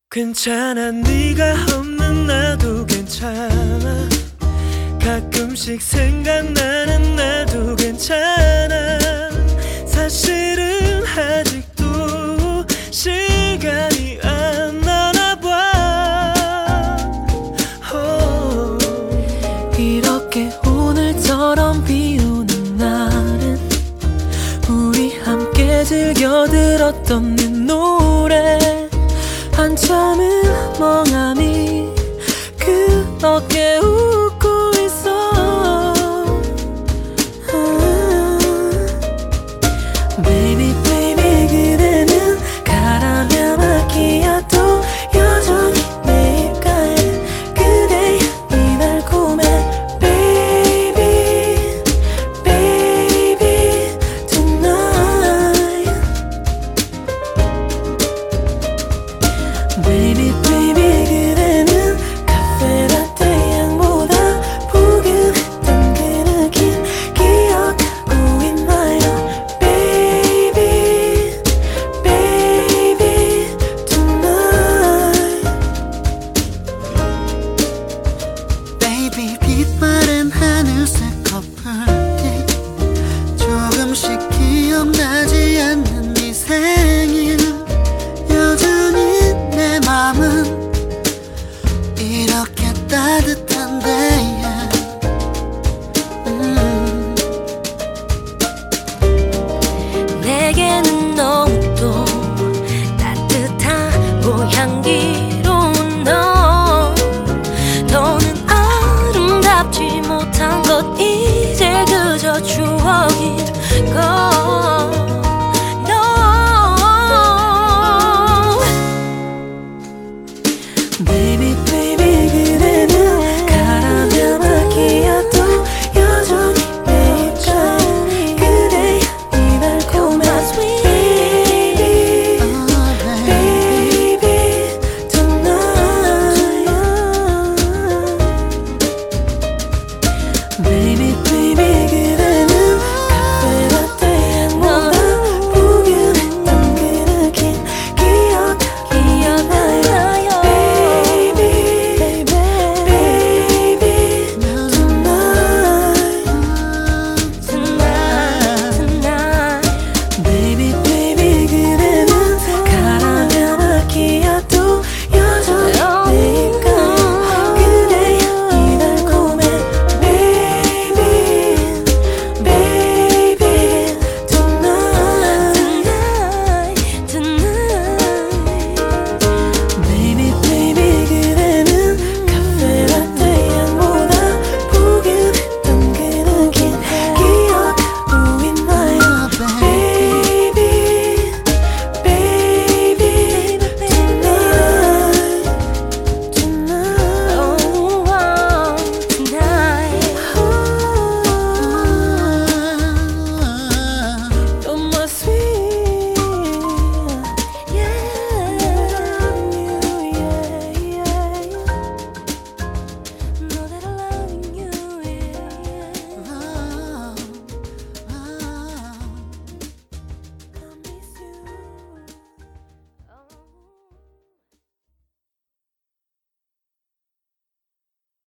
괜찮아 네가 없는 나도 괜찮아 가끔씩 생각나는 나도 괜찮아 사실은 아직도 시간이 안 나나봐 이렇게 오늘처럼 비오는 날은 우리 함께 즐겨 들었던 네 노래 한참을 멍하니 그렇게 웃고 있어 Baby baby 그대는 카라멜 마키아토 여전히 내 입가에 그대의 이 달콤해 Baby baby tonight Baby baby 그대는 카페 라떼 향보다 포근했던 그 느낌 기억하고 있나요 Baby baby tonight Baby 빛바랜 하늘색 커플티 조금씩 기억나지 않는 네 생일 여전히 내 맘은 이렇게 따뜻한데 내게는 너무도 따뜻하고 향기로운 너는 아름답지 못한 것 이제 그저 추억인 걸 No